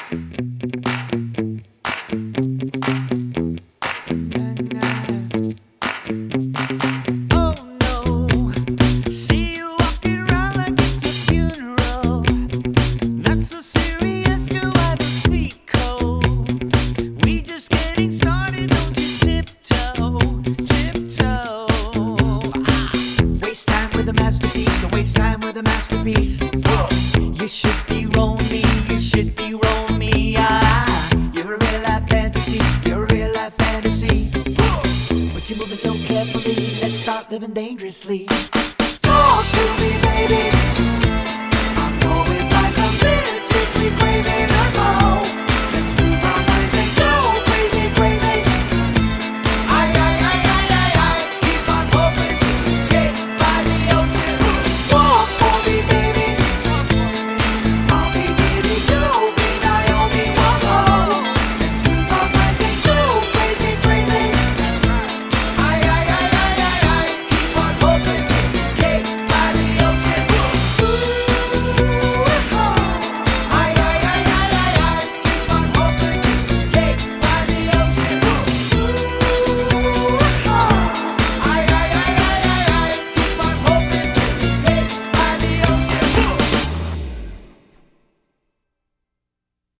You should be rolling me, you should be rolling me. Ah, you're a real life fantasy, you're a real life fantasy. But you're moving so carefully, let's start living dangerously.